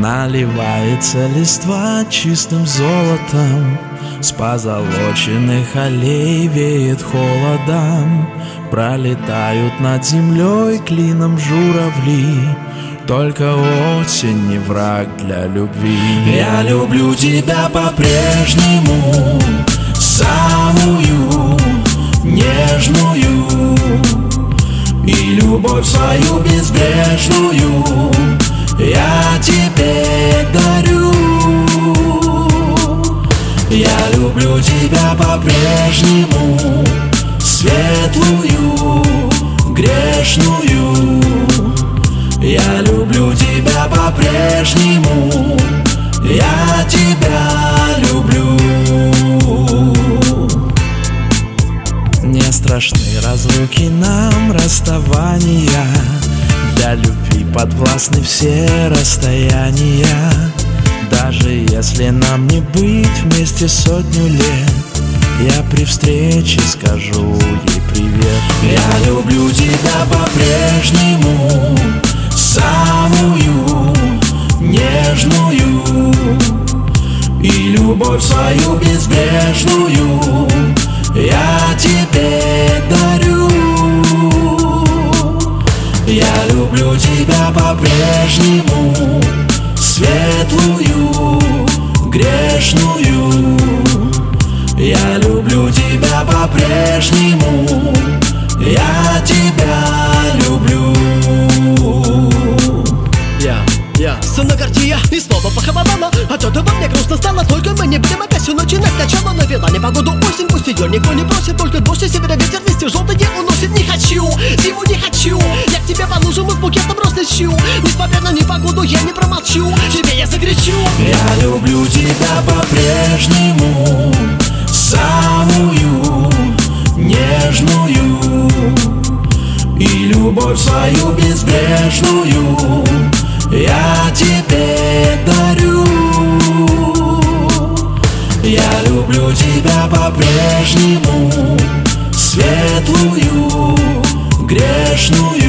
Наливается листва чистым золотом, с позолоченных аллей веет холодом. Пролетают над землей клином журавли, только осень не враг для любви. Я люблю тебя по-прежнему, самую нежную, и любовь свою безбрежную я тебе дарю. Я люблю тебя по-прежнему, светлую, грешную. Я люблю тебя по-прежнему, я тебя люблю. Не страшны разлуки нам, расставания, для любви подвластны все расстояния. Даже если нам не быть вместе сотню лет, я при встрече скажу ей привет. Я люблю тебя по-прежнему, самую нежную, и любовь свою безбрежную я тебе дарю. Я люблю тебя по-прежнему, светлую, грешную. Я люблю тебя по-прежнему, я тебя люблю. Сон на карте я и снова похолодало, от этого мне грустно стало. Только мы не будем опять всю ночь и сначала навела непогоду осень. Пусть ее никто не просит, только дождь и севера ветер листья желтые уносит. Не хочу, зиму не хочу, я к тебе по лужам и с букетом роз лечу. Несмотря на непогоду я не промолчу, тебе я закричу. Я люблю тебя по-прежнему, самую нежную, и любовь свою безбрежную я тебе дарю. Я люблю тебя по-прежнему, светлую, грешную.